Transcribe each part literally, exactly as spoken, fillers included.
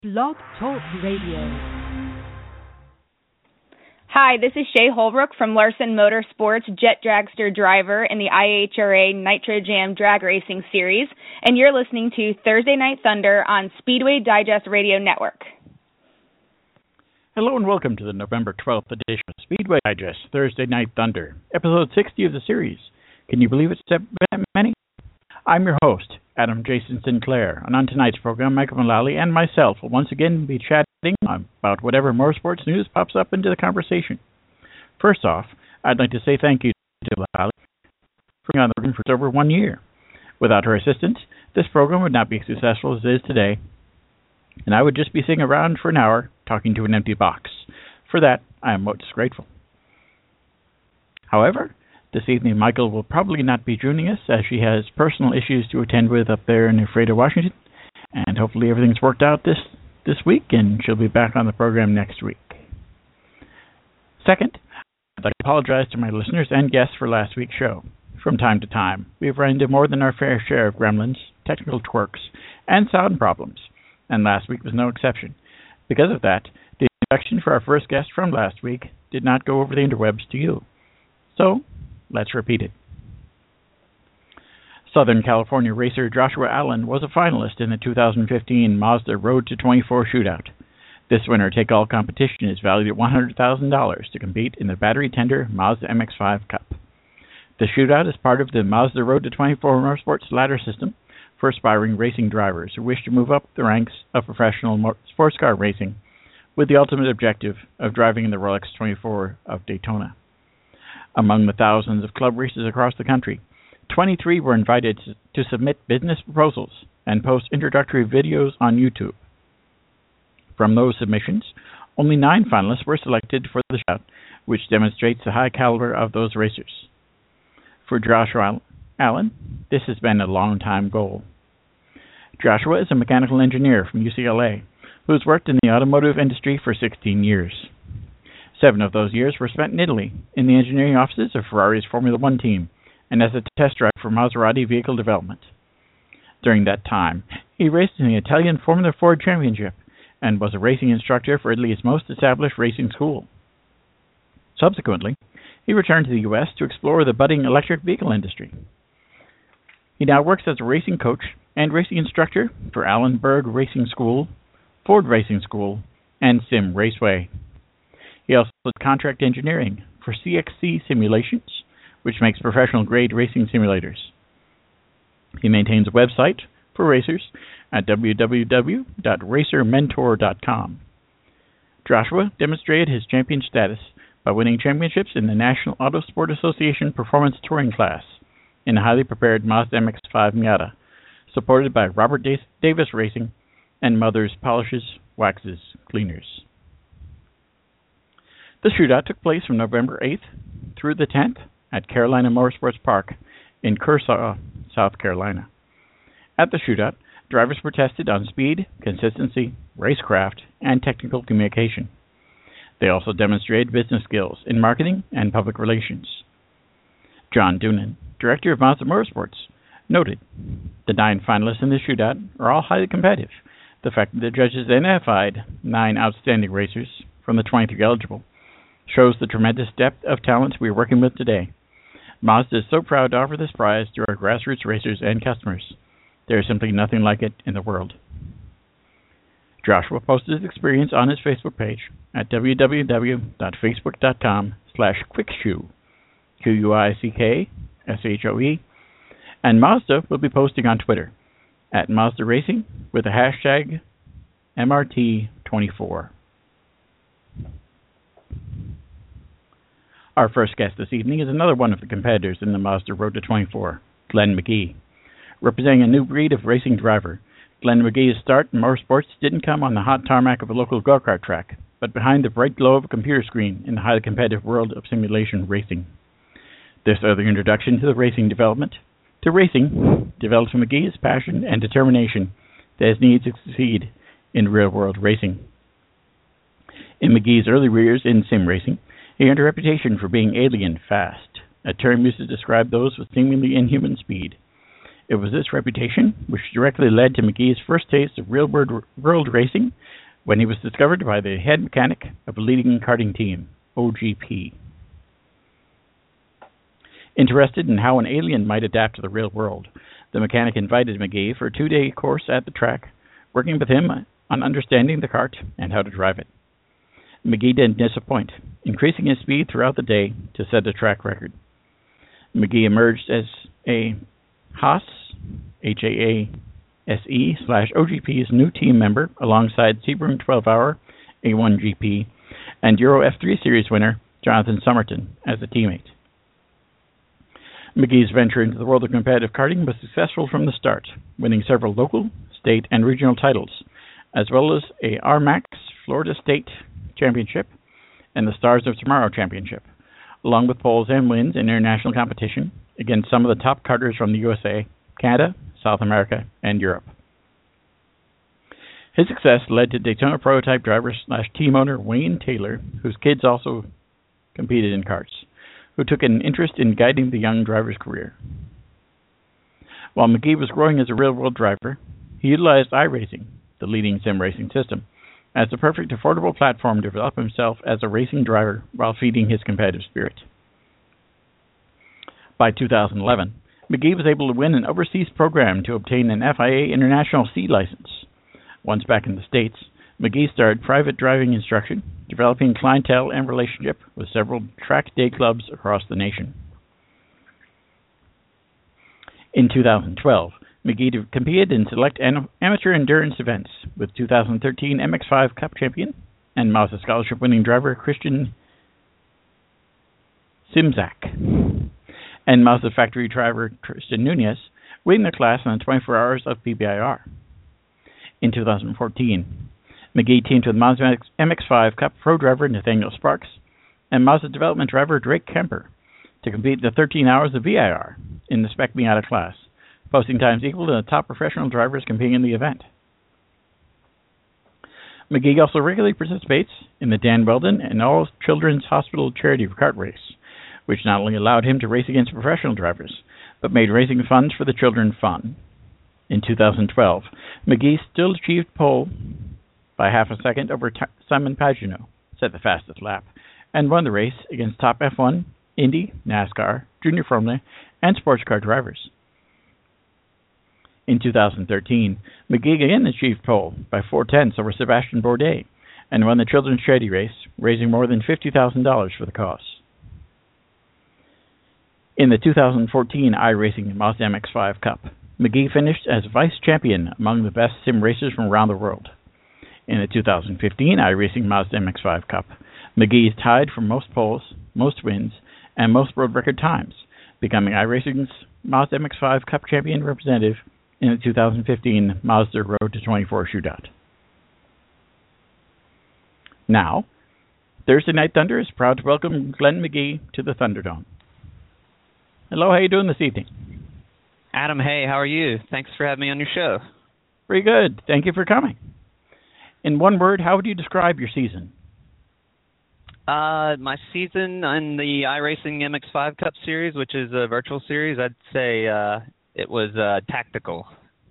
Blog Talk Radio. Hi, this is Shay Holbrook from Larson Motorsports Jet Dragster Driver in the I H R A Nitro Jam Drag Racing Series, and you're listening to Thursday Night Thunder on Speedway Digest Radio Network. Hello and welcome to the November twelfth edition of Speedway Digest Thursday Night Thunder, episode sixty of the series. Can you believe it's that many? I'm your host, Adam Jason Sinclair, and on tonight's program, Michael Mullally and myself will once again be chatting about whatever motorsports news pops up into the conversation. First off, I'd like to say thank you to Mullally for being on the program for over one year. Without her assistance, this program would not be as successful as it is today, and I would just be sitting around for an hour talking to an empty box. For that, I am most grateful. However, this evening Michael will probably not be joining us as she has personal issues to attend with up there in Ephrata, Washington, and hopefully everything's worked out this, this week and she'll be back on the program next week. Second, I'd like to apologize to my listeners and guests for last week's show. From time to time, we've run into more than our fair share of gremlins, technical twerks, and sound problems, and last week was no exception. Because of that, the introduction for our first guest from last week did not go over the interwebs to you. So, let's repeat it. Southern California racer Joshua Allen was a finalist in the two thousand fifteen Mazda Road to twenty-four shootout. This winner-take-all competition is valued at one hundred thousand dollars to compete in the battery tender Mazda M X five Cup. The shootout is part of the Mazda Road to twenty-four Motorsports ladder system for aspiring racing drivers who wish to move up the ranks of professional sports car racing with the ultimate objective of driving in the Rolex twenty-four of Daytona. Among the thousands of club races across the country, twenty-three were invited to submit business proposals and post introductory videos on YouTube. From those submissions, only nine finalists were selected for the shootout, which demonstrates the high caliber of those racers. For Joshua Allen, this has been a long-time goal. Joshua is a mechanical engineer from U C L A who has worked in the automotive industry for sixteen years. Seven of those years were spent in Italy, in the engineering offices of Ferrari's Formula One team, and as a test driver for Maserati vehicle development. During that time, he raced in the Italian Formula Ford Championship, and was a racing instructor for Italy's most established racing school. Subsequently, he returned to the U S to explore the budding electric vehicle industry. He now works as a racing coach and racing instructor for Allenberg Racing School, Ford Racing School, and Sim Raceway. He also does contract engineering for C X C Simulations, which makes professional-grade racing simulators. He maintains a website for racers at w w w dot racer mentor dot com. Joshua demonstrated his champion status by winning championships in the National Autosport Association Performance Touring class in a highly prepared Mazda M X five Miata, supported by Robert Davis Racing and Mothers Polishes, Waxes, Cleaners. The shootout took place from November eighth through the tenth at Carolina Motorsports Park in Kershaw, South Carolina. At the shootout, drivers were tested on speed, consistency, racecraft, and technical communication. They also demonstrated business skills in marketing and public relations. John Doonan, director of Mazda Motorsports, noted, "The nine finalists in the shootout are all highly competitive. The fact that the judges identified nine outstanding racers from the twenty-three eligible shows the tremendous depth of talent we are working with today. Mazda is so proud to offer this prize to our grassroots racers and customers. There is simply nothing like it in the world." Joshua posted his experience on his Facebook page at w w w dot facebook dot com slash quickshoe, Q U I C K S H O E, and Mazda will be posting on Twitter at Mazda Racing with the hashtag M R T twenty-four. Our first guest this evening is another one of the competitors in the Mazda Road to twenty-four, Glenn McGee. Representing a new breed of racing driver, Glenn McGee's start in motorsports didn't come on the hot tarmac of a local go-kart track, but behind the bright glow of a computer screen in the highly competitive world of simulation racing. This early introduction to the racing development, to racing, developed McGee's passion and determination that is needed to succeed in real-world racing. In McGee's early years in sim racing, he earned a reputation for being alien fast, a term used to describe those with seemingly inhuman speed. It was this reputation which directly led to McGee's first taste of real world, world racing when he was discovered by the head mechanic of a leading karting team, O G P. Interested in how an alien might adapt to the real world, the mechanic invited McGee for a two-day course at the track, working with him on understanding the kart and how to drive it. McGee didn't disappoint, increasing his speed throughout the day to set a track record. McGee emerged as a Haas, H A A S E, slash O G P's new team member alongside Sebring twelve hour A one G P and Euro F three Series winner Jonathan Somerton as a teammate. McGee's venture into the world of competitive karting was successful from the start, winning several local, state, and regional titles, as well as a R MAX Florida State Championship and the Stars of Tomorrow Championship, along with poles and wins in international competition against some of the top karters from the U S A, Canada, South America, and Europe. His success led to Daytona prototype driver slash team owner Wayne Taylor, whose kids also competed in karts, who took an interest in guiding the young driver's career. While McGee was growing as a real-world driver, he utilized iRacing, the leading sim racing system, as the perfect affordable platform to develop himself as a racing driver while feeding his competitive spirit. By two thousand eleven, McGee was able to win an overseas program to obtain an F I A International C license. Once back in the States, McGee started private driving instruction, developing clientele and relationship with several track day clubs across the nation. In two thousand twelve, McGee competed in select amateur endurance events with two thousand thirteen M X five Cup champion and Mazda scholarship-winning driver Christian Simzak, and Mazda factory driver Tristan Nunez, winning the class on the twenty-four hours of P B I R. In two thousand fourteen, McGee teamed with Mazda M X five Cup Pro driver Nathaniel Sparks and Mazda development driver Drake Kemper to compete the thirteen hours of V I R in the Spec Miata class, posting times equal to the top professional drivers competing in the event. McGee also regularly participates in the Dan Weldon and All Children's Hospital charity kart race, which not only allowed him to race against professional drivers, but made racing funds for the children fun. In two thousand twelve, McGee still achieved pole by half a second over T- Simon Pagenaud, set the fastest lap, and won the race against top F one, Indy, NASCAR, Junior Formula, and sports car drivers. In two thousand thirteen, McGee again achieved pole by four-tenths over Sebastian Bourdais and won the children's charity race, raising more than fifty thousand dollars for the cause. In the two thousand fourteen iRacing Mazda M X five Cup, McGee finished as vice champion among the best sim racers from around the world. In the two thousand fifteen iRacing Mazda M X five Cup, McGee is tied for most poles, most wins, and most world record times, becoming iRacing's Mazda M X five Cup champion representative in the two thousand fifteen Mazda Road to twenty-four shootout. Now, Thursday Night Thunder is proud to welcome Glenn McGee to the Thunderdome. Hello, how are you doing this evening? Adam, hey, how are you? Thanks for having me on your show. Very good. Thank you for coming. In one word, how would you describe your season? Uh, my season in the iRacing M X five Cup Series, which is a virtual series, I'd say uh, it was uh, tactical.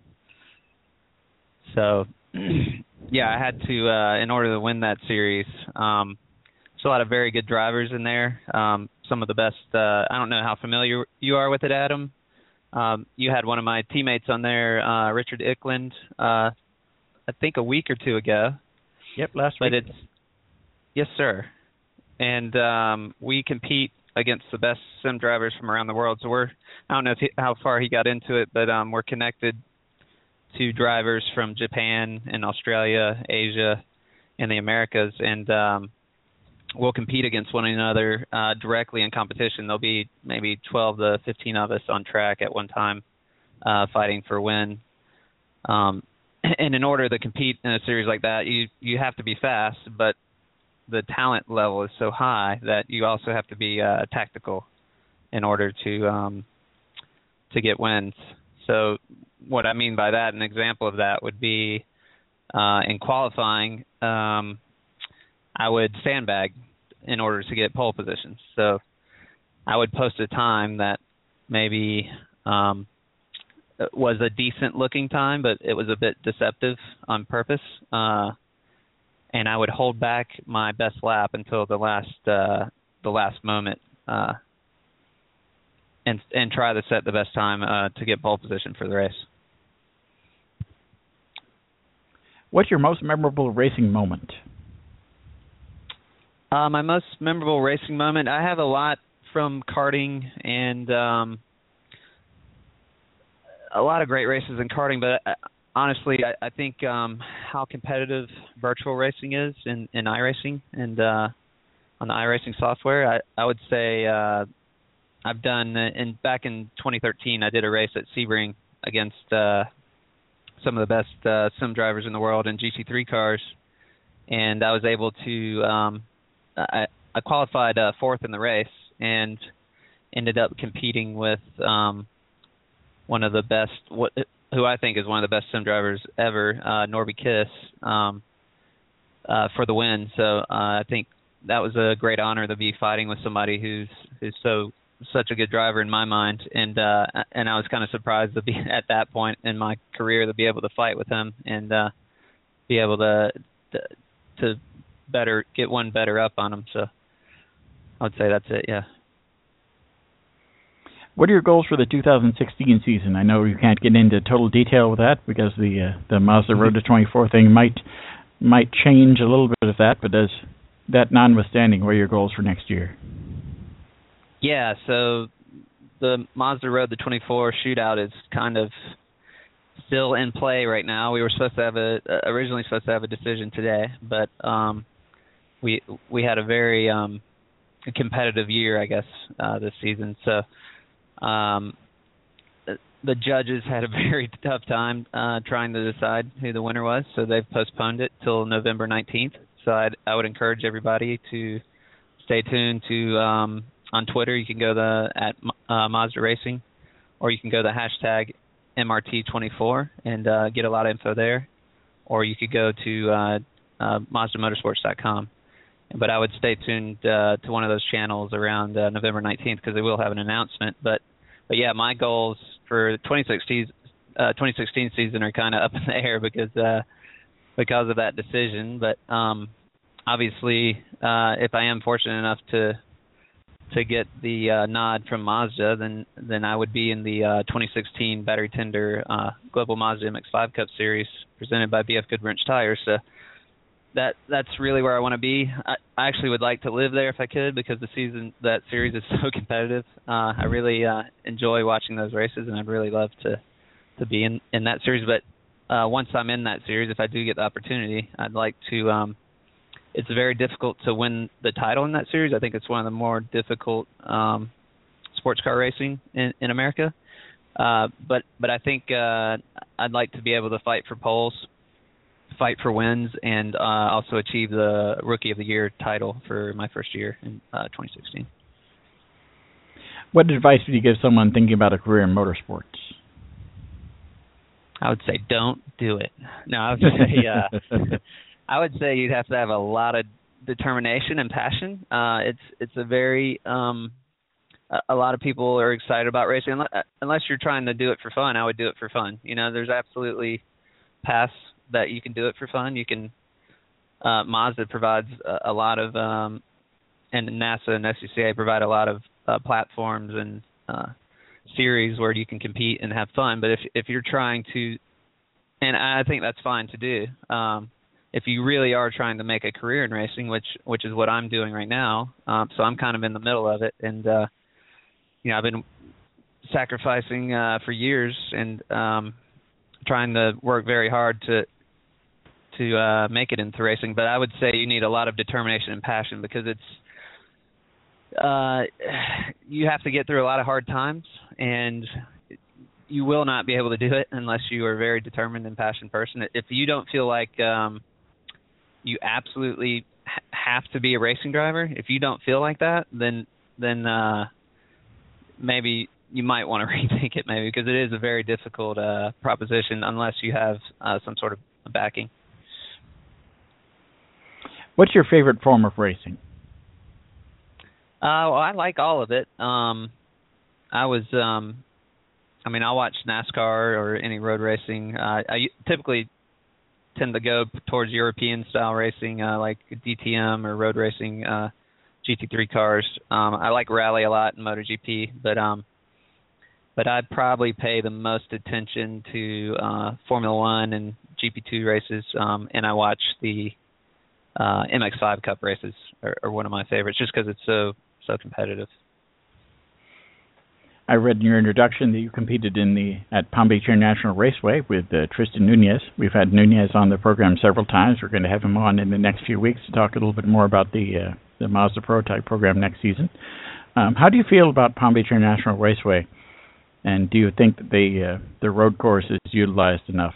So, yeah, I had to, uh, in order to win that series, um, there's a lot of very good drivers in there. Um, some of the best, uh, I don't know how familiar you are with it, Adam. Um, you had one of my teammates on there, uh, Richard Ickland, uh, I think a week or two ago. Yep, last but week. It's, yes, sir. And um, we compete against the best sim drivers from around the world. So we're, I don't know if he, how far he got into it, but um, we're connected to drivers from Japan and Australia, Asia, and the Americas. And um, we'll compete against one another uh, directly in competition. There'll be maybe twelve to fifteen of us on track at one time uh, fighting for a win. Um, and in order to compete in a series like that, you, you have to be fast, but the talent level is so high that you also have to be uh, tactical in order to um, to get wins. So what I mean by that, an example of that would be uh, in qualifying, um, I would sandbag in order to get pole positions. So I would post a time that maybe um, was a decent looking time, but it was a bit deceptive on purpose. Uh, and I would hold back my best lap until the last uh, the last moment, uh, and and try to set the best time uh, to get pole position for the race. What's your most memorable racing moment? Uh, my most memorable racing moment, I have a lot from karting and um, a lot of great races in karting, but I, honestly, I, I think um, how competitive virtual racing is in, in iRacing and uh, on the iRacing software. I, I would say uh, I've done, in, back in twenty thirteen, I did a race at Sebring against uh, some of the best uh, sim drivers in the world in G T three cars, and I was able to, um, I, I qualified uh, fourth in the race and ended up competing with um, one of the best, what, who I think is one of the best sim drivers ever, uh, Norby Kiss, um, uh, for the win. So uh, I think that was a great honor to be fighting with somebody who's who's so such a good driver in my mind, and uh, and I was kind of surprised to be at that point in my career to be able to fight with him and uh, be able to, to to better get one better up on him. So I would say that's it. Yeah. What are your goals for the two thousand sixteen season? I know you can't get into total detail with that because the uh, the Mazda Road to twenty-four thing might might change a little bit of that, but does that notwithstanding, what are your goals for next year? Yeah, so the Mazda Road to twenty-four shootout is kind of still in play right now. We were supposed to have a originally supposed to have a decision today, but um, we we had a very um, competitive year, I guess, uh, this season. So um, the judges had a very tough time uh, trying to decide who the winner was, so they've postponed it till November nineteenth. So I'd, I would encourage everybody to stay tuned to um, on Twitter. You can go to at uh, Mazda Racing, or you can go to hashtag M R T twenty-four and uh, get a lot of info there, or you could go to uh, uh, Mazda Motorsports dot com. But I would stay tuned uh, to one of those channels around uh, November nineteenth because they will have an announcement. But but yeah, my goals for twenty sixteen, uh, twenty sixteen season are kind of up in the air because uh, because of that decision. But um, obviously, uh, if I am fortunate enough to to get the uh, nod from Mazda, then then I would be in the uh, twenty sixteen Battery Tender uh, Global Mazda M X five Cup Series presented by B F Goodwrench Tires. So that that's really where I want to be. I, I actually would like to live there if I could because the season that series is so competitive. Uh, I really uh, enjoy watching those races, and I'd really love to to be in, in that series. But uh, once I'm in that series, if I do get the opportunity, I'd like to. Um, It's very difficult to win the title in that series. I think it's one of the more difficult um, sports car racing in, in America. Uh, but but I think uh, I'd like to be able to fight for poles, fight for wins, and uh, also achieve the Rookie of the Year title for my first year in uh, twenty sixteen. What advice would you give someone thinking about a career in motorsports? I would say don't do it. No, I would say... Uh, I would say you'd have to have a lot of determination and passion. Uh, it's it's a very um, a, a lot of people are excited about racing unless you're trying to do it for fun. I would do it for fun. You know, there's absolutely paths that you can do it for fun. You can uh, Mazda provides a, a lot of um, and NASA and S C C A provide a lot of uh, platforms and uh, series where you can compete and have fun. But if if you're trying to, and I think that's fine to do. Um, If you really are trying to make a career in racing, which which is what I'm doing right now, um, so I'm kind of in the middle of it, and uh, you know I've been sacrificing uh, for years and um, trying to work very hard to to uh, make it into racing. But I would say you need a lot of determination and passion because it's uh, you have to get through a lot of hard times, and you will not be able to do it unless you are a very determined and passionate person. If you don't feel like um, you absolutely have to be a racing driver, if you don't feel like that, then then uh, maybe you might want to rethink it, maybe, because it is a very difficult uh, proposition unless you have uh, some sort of backing. What's your favorite form of racing? Uh, well, I like all of it. Um, I was um, I mean, I'll watch NASCAR or any road racing. Uh, I typically tend to go towards European style racing, uh, like D T M or road racing, uh, G T three cars. Um, I like rally a lot in MotoGP, but um, but I'd probably pay the most attention to uh, Formula One and G P two races, um, and I watch the uh, M X five Cup races are, are one of my favorites, just because it's so so competitive. I read in your introduction that you competed in the at Palm Beach International Raceway with uh, Tristan Nunez. We've had Nunez on the program several times. We're going to have him on in the next few weeks to talk a little bit more about the uh, the Mazda Prototype program next season. Um, how do you feel about Palm Beach International Raceway, and do you think that the uh, the road course is utilized enough?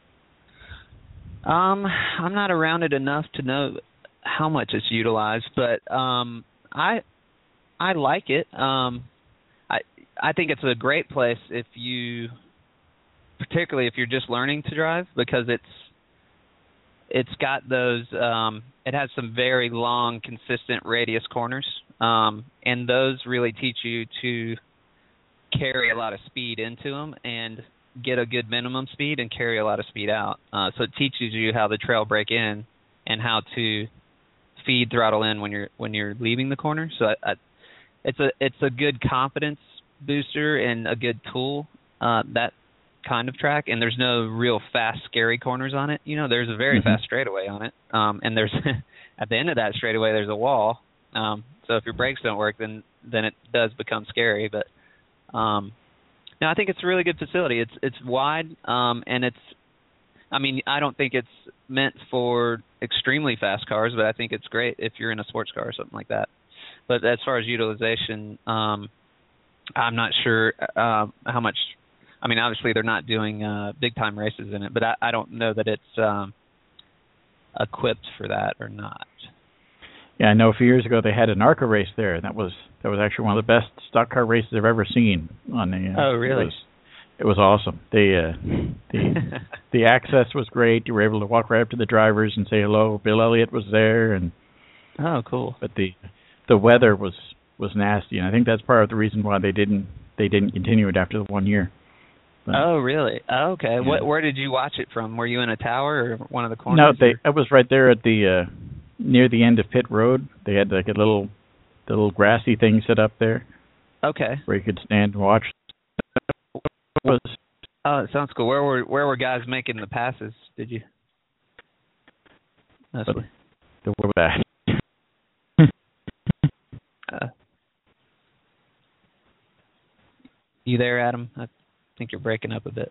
Um, I'm not around it enough to know how much it's utilized, but um, I I like it. Um, I I think it's a great place if you, particularly if you're just learning to drive, because it's it's got those. Um, it has some very long, consistent radius corners, um, and those really teach you to carry a lot of speed into them and get a good minimum speed and carry a lot of speed out. Uh, so it teaches you how to trail brake in and how to feed throttle in when you're when you're leaving the corner. So I, I, it's a it's a good confidence booster and a good tool, uh, that kind of track. And there's no real fast, scary corners on it. You know, there's a very mm-hmm. fast straightaway on it, um, and there's at the end of that straightaway there's a wall. Um, so if your brakes don't work, then then it does become scary. But um, no, I think it's a really good facility. It's it's wide, um, and it's. I mean, I don't think it's meant for extremely fast cars, but I think it's great if you're in a sports car or something like that. But as far as utilization, um, I'm not sure uh, how much. I mean, obviously they're not doing uh, big time races in it, but I, I don't know that it's um, equipped for that or not. Yeah, I know a few years ago they had an ARCA race there. That was that was actually one of the best stock car races I've ever seen. On the uh, oh, really? It was, it was awesome. The uh, the the access was great. You were able to walk right up to the drivers and say hello. Bill Elliott was there, and oh, cool. But the the weather was, was nasty, and I think that's part of the reason why they didn't they didn't continue it after the one year. But, oh, really? Oh, okay. Yeah. What? Where did you watch it from? Were you in a tower or one of the corners? No, they. I was right there at the uh, near the end of pit road. They had like a little, the little grassy thing set up there. Okay. Where you could stand and watch. Was, oh, it sounds cool. Where were where were guys making the passes? Did you? That's the, the where was that? uh, you there, Adam? I think you're breaking up a bit.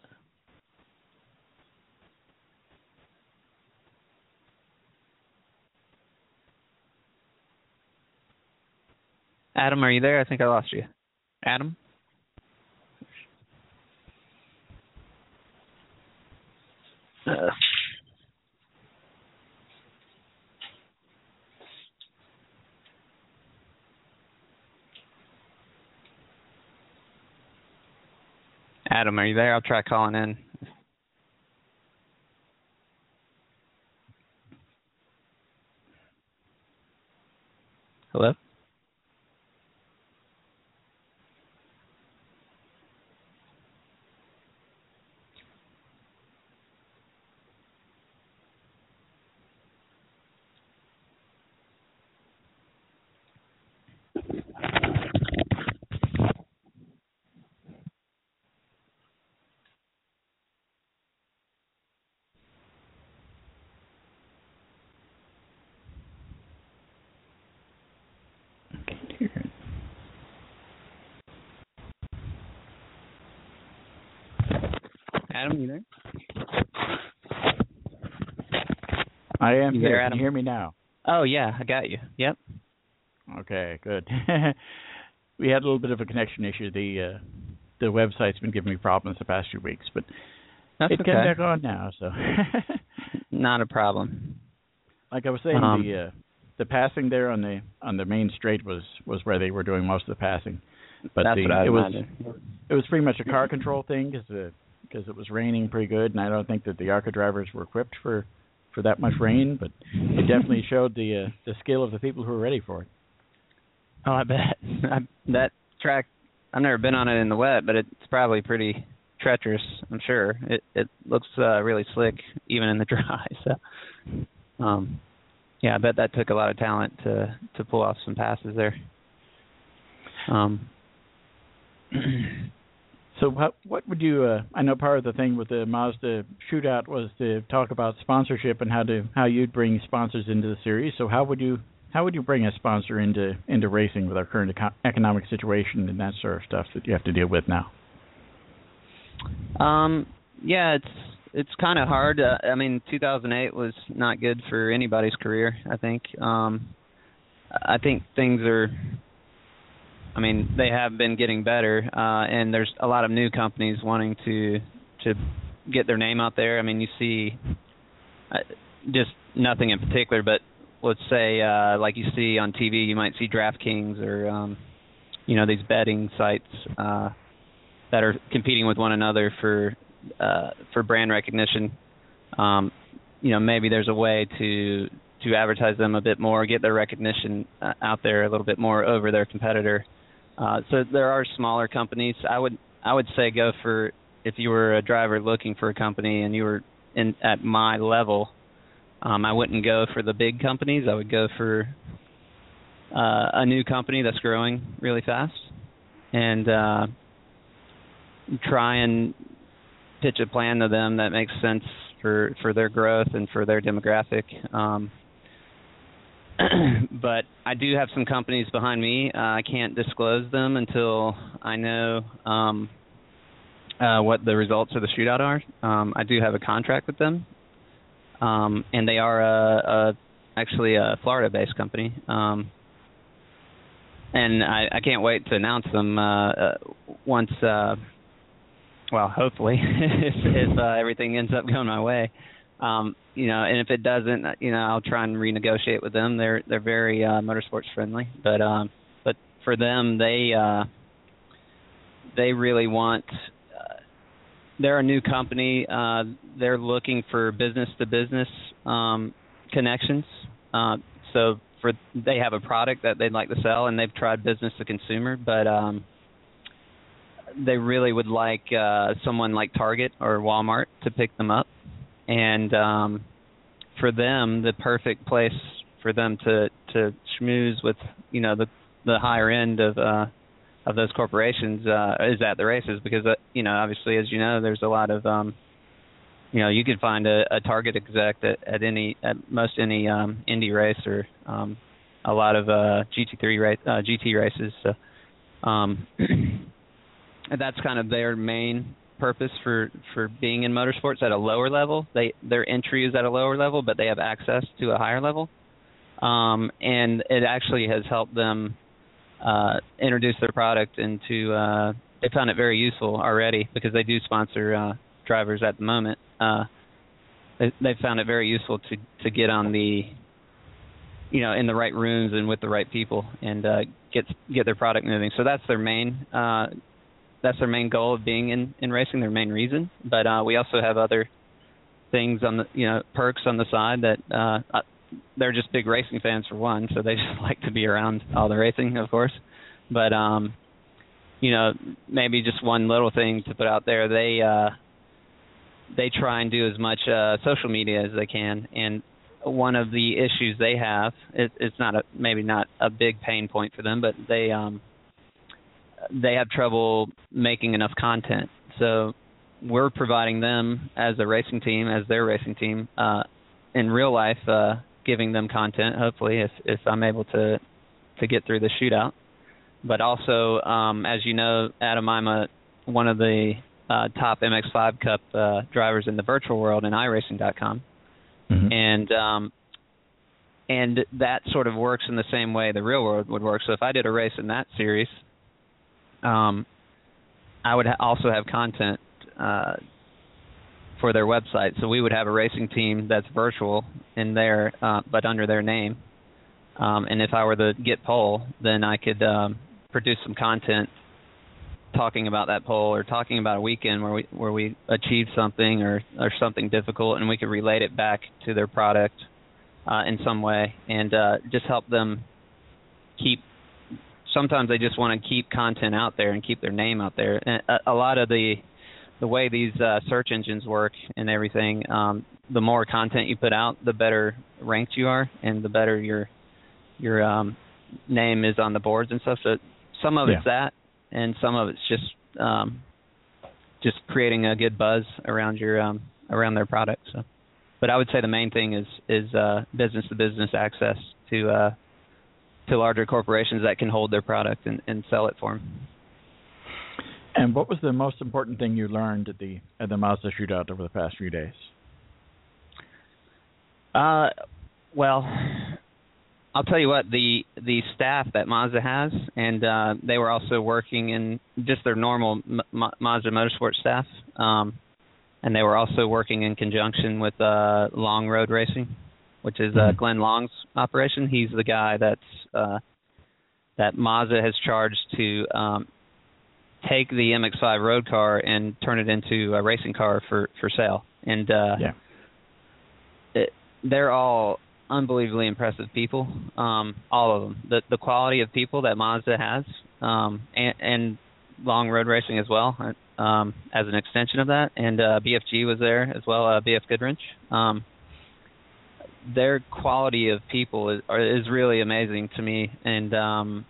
Adam, are you there? I think I lost you. Adam? Uh. Adam, are you there? I'll try calling in. Hello? Adam, you there? I am you here. There, Can Adam? you hear me now? Oh, yeah, I got you. Yep. Okay, good. We had a little bit of a connection issue. The uh, the website's been giving me problems the past few weeks, but That's it's okay. getting back on now. So not a problem. Like I was saying, um, the uh, the passing there on the on the main straight was, was where they were doing most of the passing. But that's the, what I it was imagined. it was pretty much a car control thing because the because it was raining pretty good, and I don't think that the ARCA drivers were equipped for, for that much rain, but it definitely showed the uh, the skill of the people who were ready for it. Oh, I bet. I, that track, I've never been on it in the wet, but it's probably pretty treacherous. I'm sure it it looks uh, really slick even in the dry. So, um, yeah, I bet that took a lot of talent to to pull off some passes there. Um. So how, what would you? Uh, I know part of the thing with the Mazda shootout was to talk about sponsorship and how to how you'd bring sponsors into the series. So how would you how would you bring a sponsor into into racing with our current eco- economic situation and that sort of stuff that you have to deal with now? Um. Yeah, it's it's kind of hard. Uh, I mean, two thousand eight was not good for anybody's career, I think. Um. I think things are. I mean, they have been getting better, uh, and there's a lot of new companies wanting to to get their name out there. I mean, you see uh, just nothing in particular, but let's say uh, like you see on T V, you might see DraftKings or um, you know, these betting sites uh, that are competing with one another for uh, for brand recognition. Um, you know, maybe there's a way to to advertise them a bit more, get their recognition uh, out there a little bit more over their competitor. Uh, so there are smaller companies. I would I would say go for, if you were a driver looking for a company and you were in at my level, um, I wouldn't go for the big companies. I would go for uh, a new company that's growing really fast and uh, try and pitch a plan to them that makes sense for, for their growth and for their demographic. Um, but I do have some companies behind me. Uh, I can't disclose them until I know um, uh, what the results of the shootout are. Um, I do have a contract with them, um, and they are a, a, actually a Florida-based company. Um, and I, I can't wait to announce them uh, uh, once, uh, well, hopefully, if, if uh, everything ends up going my way. Um, you know, and if it doesn't, you know, I'll try and renegotiate with them. They're they're very uh, motorsports friendly, but um, but for them, they uh, they really want. Uh, they're a new company. Uh, they're looking for business to business um, connections. Uh, so for they have a product that they'd like to sell, and they've tried business to consumer, but um, they really would like uh, someone like Target or Walmart to pick them up. And um, for them, the perfect place for them to, to schmooze with, you know, the the higher end of uh, of those corporations uh, is at the races because, uh, you know, obviously, as you know, there's a lot of, um, you know, you can find a, a Target exec at, at any at most any um, Indy race or um, a lot of uh, G T three race, uh, G T races. So um, that's kind of their main purpose for, for being in motorsports at a lower level. They their entry is at a lower level, but they have access to a higher level, um, and it actually has helped them uh, introduce their product into. Uh, they found it very useful already because they do sponsor uh, drivers at the moment. Uh, they they found it very useful to to get on the, you know, in the right rooms and with the right people and uh, get get their product moving. So that's their main. Uh, That's their main goal of being in, in racing, their main reason. But uh, we also have other things on the, you know, perks on the side that uh, they're just big racing fans for one, so they just like to be around all the racing, of course. But, um, you know, maybe just one little thing to put out there, they uh, they try and do as much uh, social media as they can. And one of the issues they have, it, it's not a, maybe not a big pain point for them, but they um, – they have trouble making enough content. So we're providing them as a racing team, as their racing team, uh, in real life, uh, giving them content, hopefully, if, if I'm able to, to get through the shootout. But also, um, as you know, Adam, I'm a, one of the uh, top M X five Cup uh, drivers in the virtual world in i racing dot com. Mm-hmm. And um, and that sort of works in the same way the real world would work. So if I did a race in that series, Um, I would ha- also have content uh, for their website. So we would have a racing team that's virtual in there, uh, but under their name. Um, and if I were to get pole, then I could um, produce some content talking about that pole or talking about a weekend where we where we achieved something or, or something difficult, and we could relate it back to their product uh, in some way and uh, just help them keep sometimes they just want to keep content out there and keep their name out there. And a, a lot of the the way these uh, search engines work and everything, um, the more content you put out, the better ranked you are, and the better your your um, name is on the boards and stuff. So some of yeah. it's that, and some of it's just um, just creating a good buzz around your um, around their product. So, but I would say the main thing is is uh, business to business access to uh, to larger corporations that can hold their product and, and sell it for them. And what was the most important thing you learned at the at the Mazda shootout over the past few days? Uh, well, I'll tell you what, the the staff that Mazda has, and uh, they were also working in just their normal Ma- Mazda Motorsport staff, um, and they were also working in conjunction with uh, Long Road Racing, which is uh, Glenn Long's operation. He's the guy that's uh, that Mazda has charged to um, take the M X five road car and turn it into a racing car for, for sale. And uh, yeah. it, they're all unbelievably impressive people, um, all of them. The the quality of people that Mazda has, um, and, and Long Road Racing as well, um, as an extension of that. And uh, B F G was there as well, uh, B F Goodwrench. Um, their quality of people is, are, is really amazing to me, and um,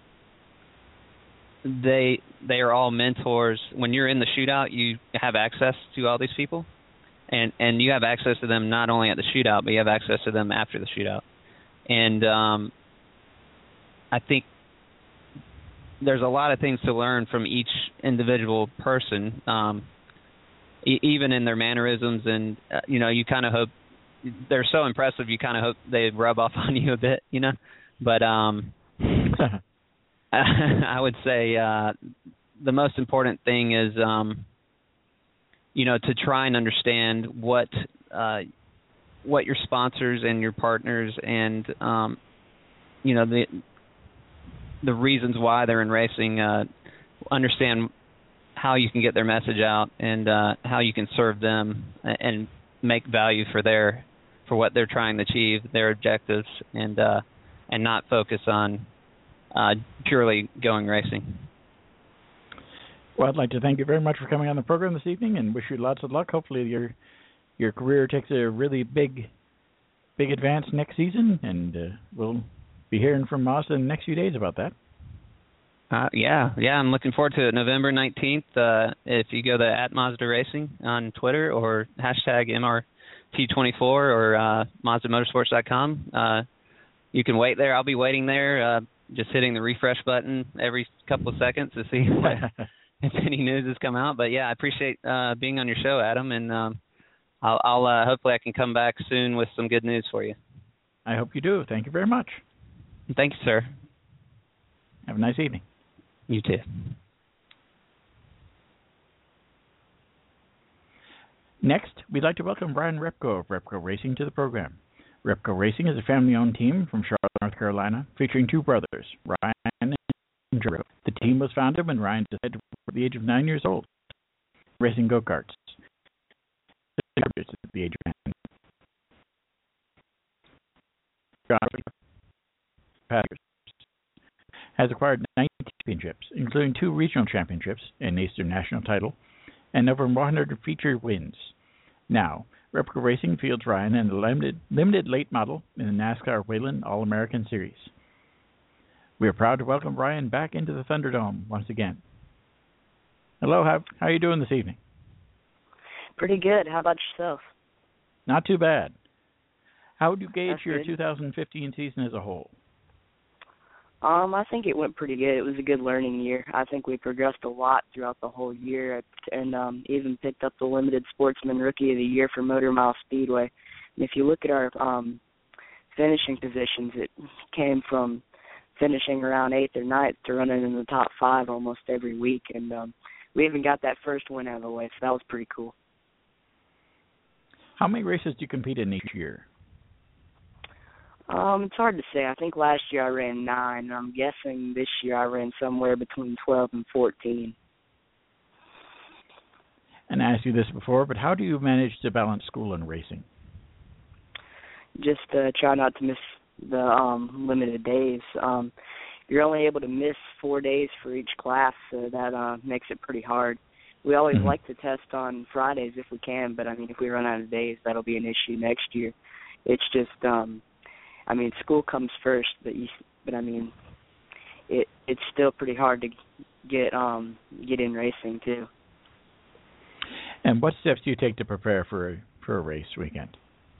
they they are all mentors. When you're in the shootout, you have access to all these people, and and you have access to them not only at the shootout, but you have access to them after the shootout. And um, I think there's a lot of things to learn from each individual person, um, e- even in their mannerisms, and uh, you know, you kind of hope they're so impressive. You kind of hope they rub off on you a bit, you know. But um, I would say uh, the most important thing is, um, you know, to try and understand what uh, what your sponsors and your partners and um, you know the the reasons why they're in racing. Uh, understand how you can get their message out and uh, how you can serve them and make value for their for what they're trying to achieve, their objectives, and uh, and not focus on uh, purely going racing. Well, I'd like to thank you very much for coming on the program this evening, and wish you lots of luck. Hopefully, your your career takes a really big big advance next season, and uh, we'll be hearing from Mazda in the next few days about that. Uh, yeah, yeah, I'm looking forward to it. November nineteenth. Uh, if you go to at Mazda Racing on Twitter or hashtag M R T twenty-four or uh, Mazda Motorsports dot com, uh, you can wait there. I'll be waiting there, uh, just hitting the refresh button every couple of seconds to see what, if any news has come out. But yeah, I appreciate uh, being on your show, Adam, and um, I'll, I'll uh, hopefully I can come back soon with some good news for you. I hope you do. Thank you very much. Thank you, sir. Have a nice evening. You too. Next, we'd like to welcome Brian Repko of Repko Racing to the program. Repko Racing is a family-owned team from Charlotte, North Carolina, featuring two brothers, Ryan and Joe. The team was founded when Ryan decided to work at the age of nine years old, racing go-karts. At the age of ten. Has acquired nineteen championships, including two regional championships, an Eastern National title, and over one hundred feature wins. Now, Repko Racing fields Ryan in the limited, limited late model in the NASCAR Whelen All-American Series. We are proud to welcome Ryan back into the Thunderdome once again. Hello, how, how are you doing this evening? Pretty good. How about yourself? Not too bad. How would you gauge That's your good. two thousand fifteen season as a whole? Um, I think it went pretty good. It was a good learning year. I think we progressed a lot throughout the whole year, and um, even picked up the Limited Sportsman Rookie of the Year for Motor Mile Speedway. And if you look at our um, finishing positions, it came from finishing around eighth or ninth to running in the top five almost every week, and um, we even got that first win out of the way, so that was pretty cool. How many races do you compete in each year? Um, it's hard to say. I think last year I ran nine. I'm guessing this year I ran somewhere between twelve and fourteen. And I asked you this before, but how do you manage to balance school and racing? Just uh, try not to miss the um, limited days. Um, you're only able to miss four days for each class, so that uh, makes it pretty hard. We always Mm-hmm. like to test on Fridays if we can, but I mean, if we run out of days, that'll be an issue next year. It's just, um, I mean, school comes first, but you, but I mean, it it's still pretty hard to get um get in racing too. And what steps do you take to prepare for a, for a race weekend?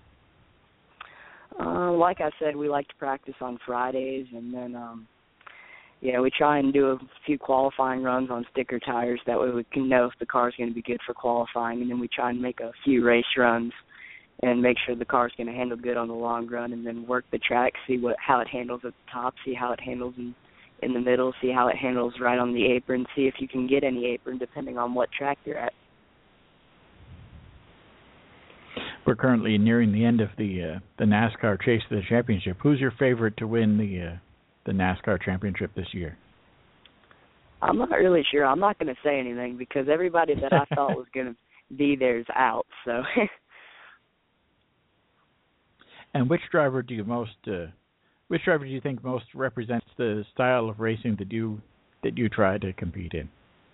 Uh, like I said, we like to practice on Fridays, and then um, yeah, we try and do a few qualifying runs on sticker tires. That way, we can know if the car's going to be good for qualifying, and then we try and make a few race runs and make sure the car's going to handle good on the long run, and then work the track, see what how it handles at the top, see how it handles in, in the middle, see how it handles right on the apron, see if you can get any apron depending on what track you're at. We're currently nearing the end of the uh, the NASCAR Chase to the Championship. Who's your favorite to win the uh, the NASCAR Championship this year? I'm not really sure. I'm not going to say anything because everybody that I thought was going to be there is out, so... And which driver do you most, uh, which driver do you think most represents the style of racing that you that you try to compete in?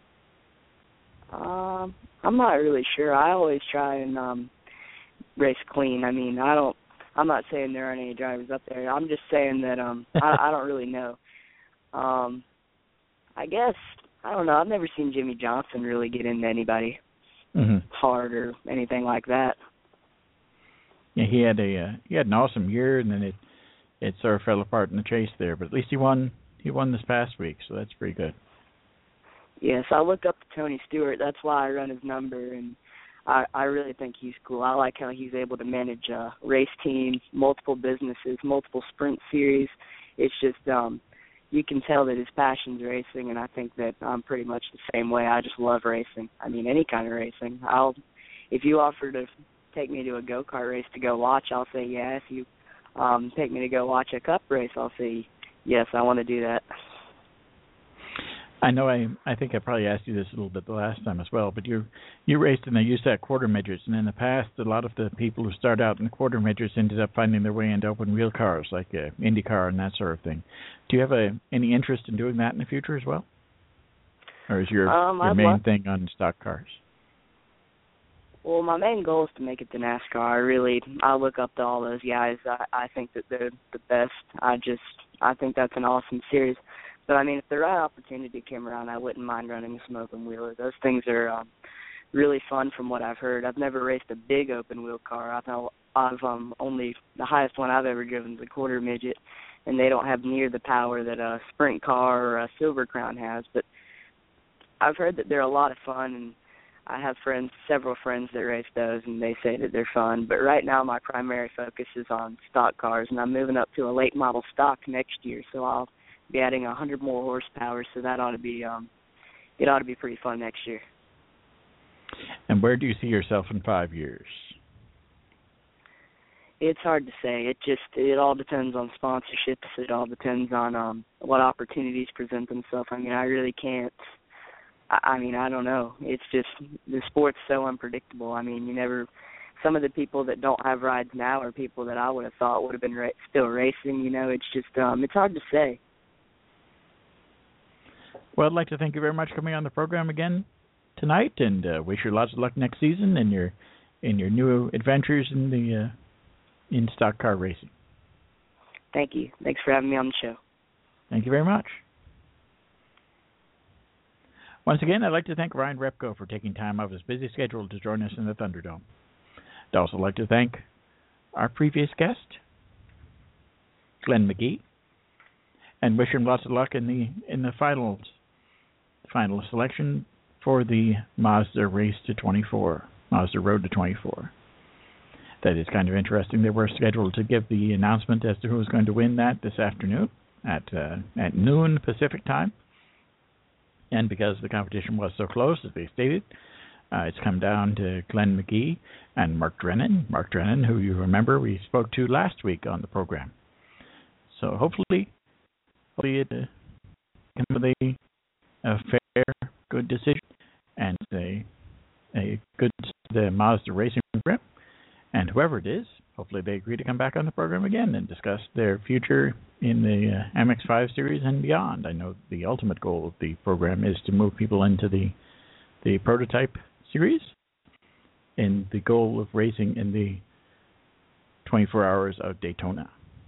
Um, I'm not really sure. I always try and um, race clean. I mean, I don't. I'm not saying there aren't any drivers up there. I'm just saying that um, I, I don't really know. Um, I guess I don't know. I've never seen Jimmy Johnson really get into anybody Mm-hmm. hard or anything like that. Yeah, he had a uh, he had an awesome year, and then it it sort of fell apart in the chase there. But at least he won he won this past week, so that's pretty good. Yes, I look up to Tony Stewart. That's why I run his number, and I, I really think he's cool. I like how he's able to manage uh, race teams, multiple businesses, multiple sprint series. It's just um, you can tell that his passion's racing, and I think that I'm pretty much the same way. I just love racing. I mean, any kind of racing. I'll if you offer to take me to a go-kart race to go watch, I'll say yeah. If you um, take me to go watch a cup race, I'll say yes, I want to do that. I know I I think I probably asked you this a little bit the last time as well, but you you raced in the U S A C quarter midgets, and in the past, a lot of the people who start out in the quarter midgets ended up finding their way into open wheel cars like uh, IndyCar and that sort of thing. Do you have a any interest in doing that in the future as well, or is your um, your I'd main love- thing on stock cars? Well, my main goal is to make it to NASCAR. I really, I look up to all those guys. I, I think that they're the best. I just, I think that's an awesome series. But, I mean, if the right opportunity came around, I wouldn't mind running some open wheeler. Those things are um, really fun from what I've heard. I've never raced a big open wheel car. I've, know, I've um, only, the highest one I've ever driven is a quarter midget, and they don't have near the power that a sprint car or a Silver Crown has. But I've heard that they're a lot of fun, and I have friends, several friends that race those, and they say that they're fun. But right now my primary focus is on stock cars, and I'm moving up to a late model stock next year, so I'll be adding one hundred more horsepower, so that ought to be um, it ought to be pretty fun next year. And where do you see yourself in five years? It's hard to say. It just it all depends on sponsorships. It all depends on um, what opportunities present themselves. I mean, I really can't. I mean, I don't know. It's just the sport's so unpredictable. I mean, you never. Some of the people that don't have rides now are people that I would have thought would have been ra- still racing. You know, it's just um, it's hard to say. Well, I'd like to thank you very much for coming on the program again tonight, and uh, wish you lots of luck next season in your in your new adventures in the uh, in stock car racing. Thank you. Thanks for having me on the show. Thank you very much. Once again, I'd like to thank Ryan Repko for taking time out of his busy schedule to join us in the Thunderdome. I'd also like to thank our previous guest, Glenn McGee, and wish him lots of luck in the in the finals, final selection for the Mazda Race to twenty-four, Mazda Road to twenty-four. That is kind of interesting. They were scheduled to give the announcement as to who was going to win that this afternoon at uh, at noon Pacific time. And because the competition was so close, as they stated, uh, it's come down to Glenn McGee and Mark Drennan. Mark Drennan, who you remember we spoke to last week on the program. So hopefully, hopefully it uh, comes with a, a fair, good decision and a a good the Mazda racing program. And whoever it is, hopefully they agree to come back on the program again and discuss their future in the uh, M X five series and beyond. I know the ultimate goal of the program is to move people into the the prototype series, and the goal of racing in the twenty-four hours of Daytona.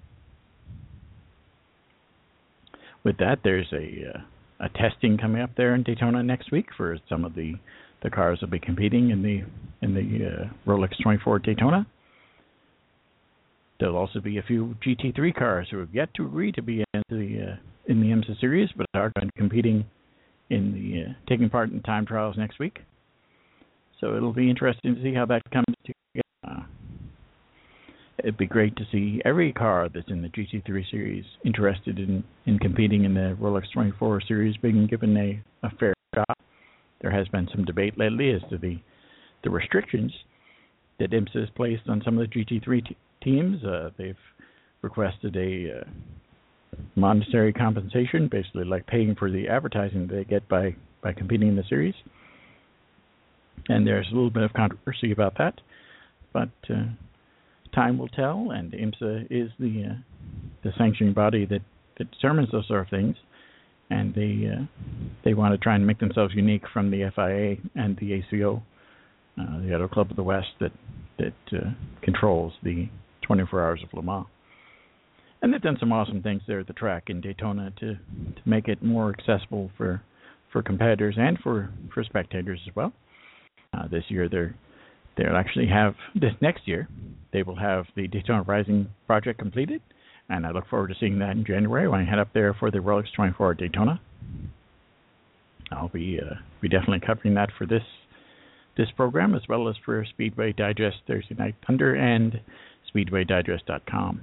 With that, there's a uh, a testing coming up there in Daytona next week for some of the, the cars that will be competing in the in the uh, Rolex twenty-four Daytona. There'll also be a few G T three cars who have yet to agree to be in the uh, in the IMSA series, but are going to be competing in the uh, taking part in time trials next week. So it'll be interesting to see how that comes together. Uh, it'd be great to see every car that's in the G T three series interested in, in competing in the Rolex twenty-four series being given a, a fair shot. There has been some debate lately as to the the restrictions that IMSA has placed on some of the G T three t- teams. Uh, they've requested a uh, monetary compensation, basically like paying for the advertising they get by, by competing in the series. And there's a little bit of controversy about that, but uh, time will tell, and IMSA is the uh, the sanctioning body that, that determines those sort of things, and they uh, they want to try and make themselves unique from the F I A and the A C O, uh, the Auto Club of the West, that that uh, controls the twenty-four hours of Le Mans. And they've done some awesome things there at the track in Daytona to, to make it more accessible for for competitors and for, for spectators as well. Uh, this year, they're they'll actually have this next year. They will have the Daytona Rising project completed, and I look forward to seeing that in January when I head up there for the Rolex twenty-four Daytona. I'll be uh, be definitely covering that for this this program, as well as for Speedway Digest Thursday Night Thunder and Speedway Digest dot com.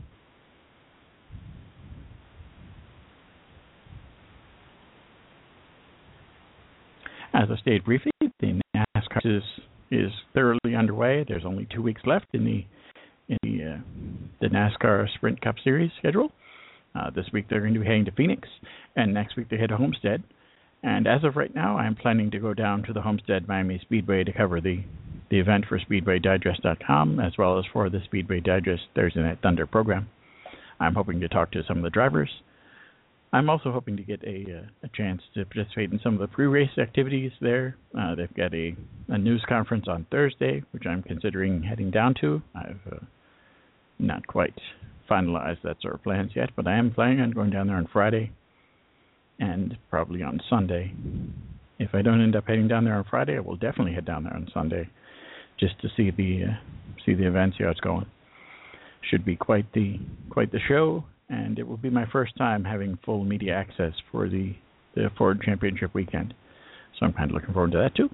As I stated briefly, the NASCAR is, is thoroughly underway. There's only two weeks left in the in the, uh, the NASCAR Sprint Cup Series schedule. Uh, this week they're going to be heading to Phoenix, and next week they head to Homestead. And as of right now, I'm planning to go down to the Homestead Miami Speedway to cover the, the event for Speedway Digest dot com, as well as for the Speedway Digest Thursday Night Thunder program. I'm hoping to talk to some of the drivers. I'm also hoping to get a uh, a chance to participate in some of the pre-race activities there. Uh, they've got a, a news conference on Thursday, which I'm considering heading down to. I've uh, not quite finalized that sort of plans yet, but I am planning on going down there on Friday and probably on Sunday. If I don't end up heading down there on Friday, I will definitely head down there on Sunday just to see the uh, see the event, see how it's going. Should be quite the quite the show. And it will be my first time having full media access for the, the Ford Championship weekend. So I'm kind of looking forward to that, too.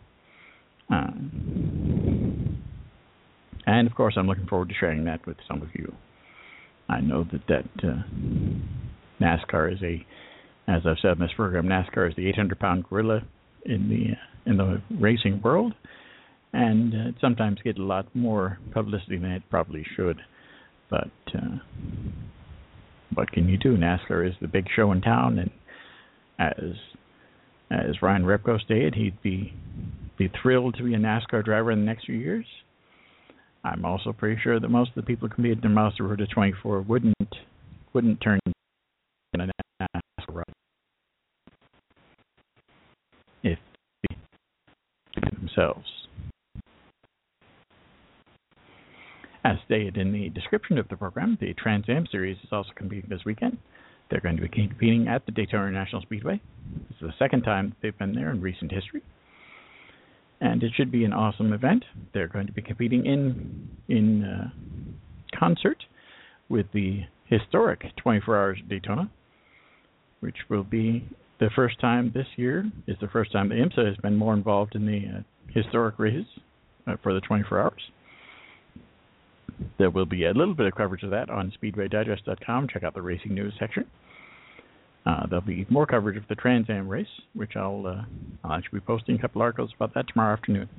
Um, and, of course, I'm looking forward to sharing that with some of you. I know that, that uh, NASCAR is a, as I've said in this program, NASCAR is the eight hundred pound gorilla in the, in the racing world. And uh, it sometimes gets a lot more publicity than it probably should. But... Uh, what can you do? NASCAR is the big show in town, and as as Ryan Repko stated, he'd be be thrilled to be a NASCAR driver in the next few years. I'm also pretty sure that most of the people who competed in Mazda Road to twenty-four wouldn't wouldn't turn in a NASCAR ride if they did themselves. As stated in the description of the program, the Trans Am Series is also competing this weekend. They're going to be competing at the Daytona International Speedway. This is the second time they've been there in recent history. And it should be an awesome event. They're going to be competing in in uh, concert with the historic twenty-four Hours of Daytona, which will be the first time this year, is the first time the IMSA has been more involved in the uh, historic races uh, for the twenty-four hours. There will be a little bit of coverage of that on Speedway Digest dot com. Check out the racing news section. Uh, there'll be more coverage of the Trans Am race, which I'll, uh, I'll actually be posting a couple articles about that tomorrow afternoon.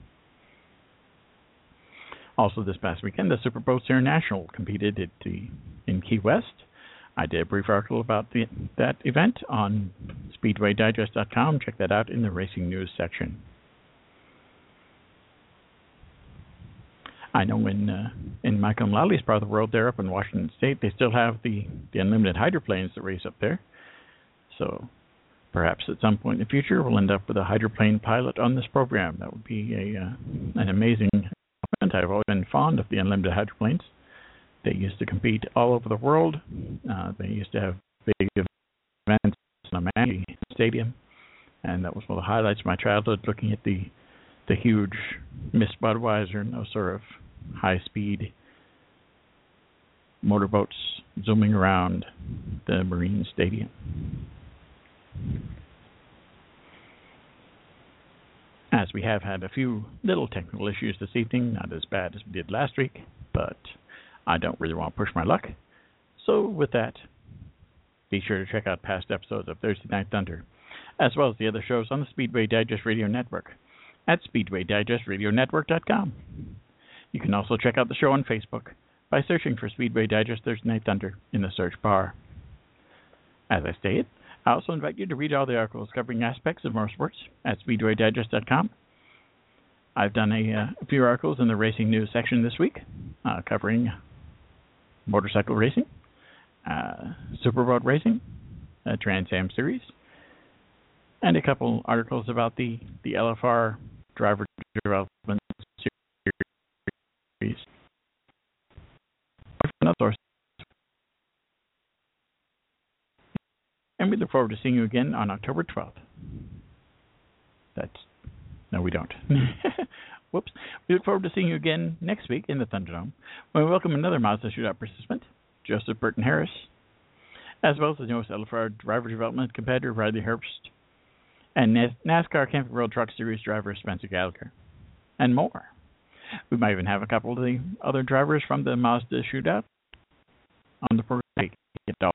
Also, this past weekend, the Superboats International competed at the, in Key West. I did a brief article about the, that event on Speedway Digest dot com. Check that out in the racing news section. I know in uh, in Michael and Lally's part of the world, there up in Washington State, they still have the, the unlimited hydroplanes that race up there. So perhaps at some point in the future, we'll end up with a hydroplane pilot on this program. That would be a uh, an amazing event. I've always been fond of the unlimited hydroplanes. They used to compete all over the world. Uh, they used to have big events in the Manly Stadium, and that was one of the highlights of my childhood, looking at the the huge Miss Budweiser and those sort of high-speed motorboats zooming around the Marine Stadium. As we have had a few little technical issues this evening, not as bad as we did last week, but I don't really want to push my luck. So with that, be sure to check out past episodes of Thursday Night Thunder, as well as the other shows on the Speedway Digest Radio Network at speedway digest radio network dot com. You can also check out the show on Facebook by searching for Speedway Digest Thursday Night Thunder in the search bar. As I stated, I also invite you to read all the articles covering aspects of motorsports at speedway digest dot com. I've done a, uh, a few articles in the racing news section this week, uh, covering motorcycle racing, uh, superboat racing, uh, Trans Am Series, and a couple articles about the, the L F R Driver Development Series. And we look forward to seeing you again on October twelfth. That's no, we don't. Whoops. We look forward to seeing you again next week in the Thunderdome, when we welcome another Mazda Shootout participant, Joseph Burton Harris, as well as the newest L F R driver development competitor, Riley Herbst, and NASCAR Camping World Truck Series driver, Spencer Gallagher, and more. We might even have a couple of the other drivers from the Mazda Shootout on the program. It all